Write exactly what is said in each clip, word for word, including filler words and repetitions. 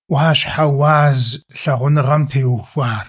Ӏуащхьэ уаз лъагъуныгъэм теухуар.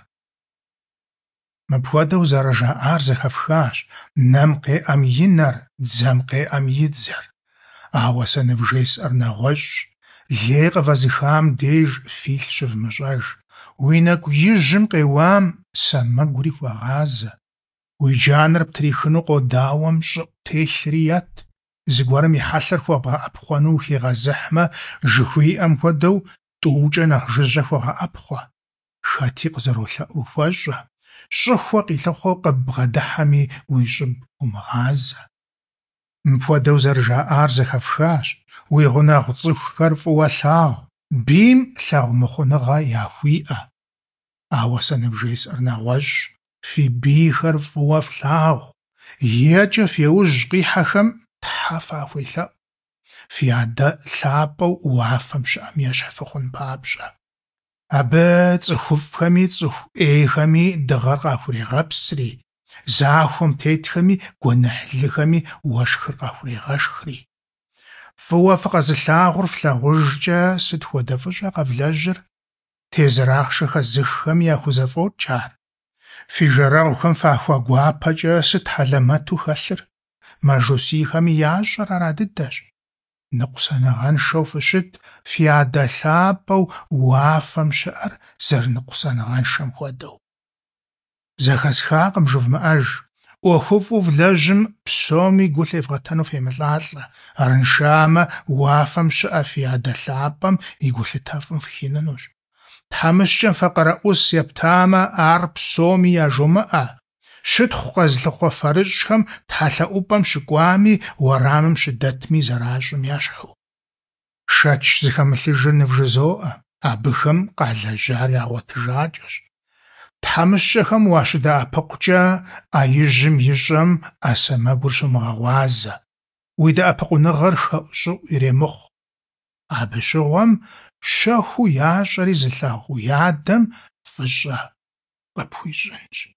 Мыпхуэдэу зэрыжаӀар зэхэфхащ нэм къеӀэм и нэр, дзэм къеӀэм и дзэр. Ауэ сэ ныбжесӀыр нэгъуэщӀщ, лей къывэзыхам деж филъ щывмыщӀэж, уи нэкӀу ижьым къеуам сэмэгури хуэгъазэ. Уи джанэр птрихыну къодауэм щӀыӀу телъри ет, зыгуэрым и хьэлъэр хуэбгъэӀэпхъуэну ухигъэзыхьмэ, жыхуиӀэм хуэдэу тӀуукӀэ нэхъ жыжьэ хуэгъэӀэпхъуэ. Хэти къызэролъэӀуу хуэщӀэ, щӀыхуэ къилъыхъуэу къыббгъэдыхьэми уи щӀыб умыгъазэ. Мыпхуэдэу зэрыжаӀар зэхэфхащ, уи гъунэгъу цӀыхухэр фӀыуэ лъагъу, бийм лъагъумыхъуныгъэ яхуиӀэ. Ауэ сэ ныбжесӀыр нэгъуэщӀщ, фи бийхэр фӀыуэ флъагъу, екӀэ феужь къихьэхэм Тхьэ фахуелъэӀу, фи адэ лъапӀэу уафэм щыӀэм ещхьыфыхъун папщӀэ. Абы цӀыхуфӀхэми цӀыху Ӏейхэми дыгъэр къахурегъэпсри, захуэм тетхэми гуэныхьлыхэми уэшхыр къахурегъэшхри. ФӀыуэ фыкъэзылъагъур флъагъужкӀэ сыт хуэдэ фӀыщӀэ къэвлэжьыр? Тезырахъшэ хэзыххэми яхузэфӀокӀ ар. Фи жэрэгъухэм фахуэгуапэкӀэ сыт хьэлэмэту хэлъыр? Мэжусийхэми ящӀэр ара дыдэщ. Ныкъусаныгъэншэу фыщыт, фи адэ лъапӀэу уафэм щыӀэр зэрыныкъусаныгъэншэм хуэдэу. Зэхэсхакъым жывмыӀэж, ӀуэхуфӀу влэжьым псоми гу лъевгъэтэну фемылӀалӀэ, арыншамэ уафэм щыӀэ фи адэ лъапӀэм и гулъытэфӀым фхинынущ. ТхьэмыщкӀэм факъырэӀус ептамэ, ар псоми яжумыӀэ. Щытхъу къэзлъыхъуэ фэрыщӀхэм тхьэлъэӀупӀэм щыкӀуами, уэрамым щыдэтми зэращӀым ещхьу. Шэч зыхэмылъыжыр ныбжызоӀэ, абыхэм къалэжьар ягъуэтыжакӀэщ. ТхьэмыщкӀэхэм уащыдэӀэпыкъукӀэ, Ӏэ ижьым ищӀэм Ӏэ сэмэгур щумыгъэгъуазэ, уи дэӀэпыкъуныгъэр хэӀу щӀыӀу иремыхъу. Абы щыгъуэм щэхуу ящӀэри зылъагъу уи адэм фӀыщӀэ къыпхуищӀынщ.